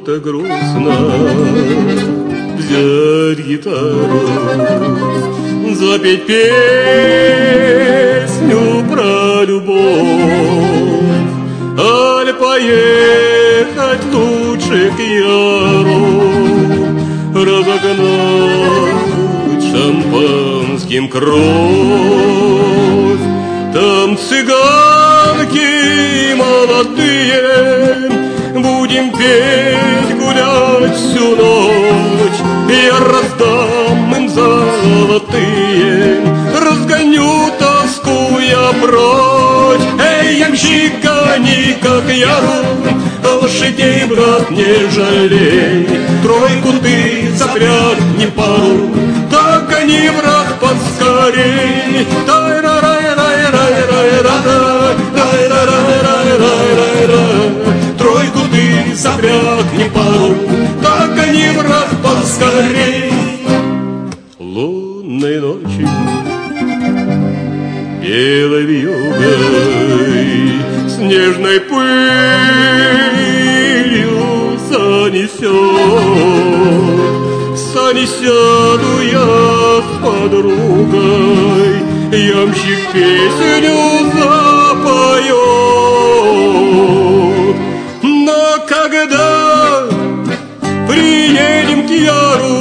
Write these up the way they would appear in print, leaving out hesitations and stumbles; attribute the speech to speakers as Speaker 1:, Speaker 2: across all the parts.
Speaker 1: что-то грустно, взять гитару, запеть песню про любовь, аль поехать лучше к Яру, разогнать шампанским кровь. Там цыганки молодые, будем петь, гулять всю ночь. Я раздам им золотые, разгоню тоску я прочь. Эй, ямщик, гони, как Яру, лошадей, брат, не жалей. Тройку ты запрягни пару, так гони, брат, поскорей. Тройку ты запрягни пару, так гони, брат, поскорей. Лунной ночью белой вьюгой снежной пылью сани сяду я с подругой, ямщик песню запоет. Но когда приедем к Яру,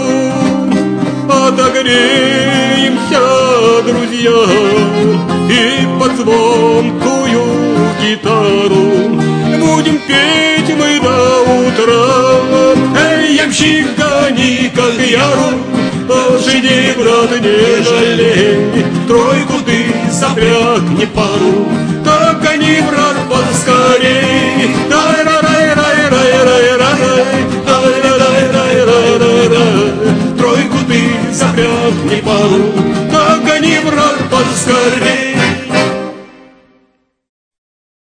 Speaker 1: отогреемся, друзья, и под звонкую гитару будем петь мы до утра. Эй, ямщик, гони, как Яру, лошадей, брат, не жалей. Тройку ты запрягни пару, так гони, брат, поскорей. Тройку ты запрягни пару, так гони, брат, поскорей.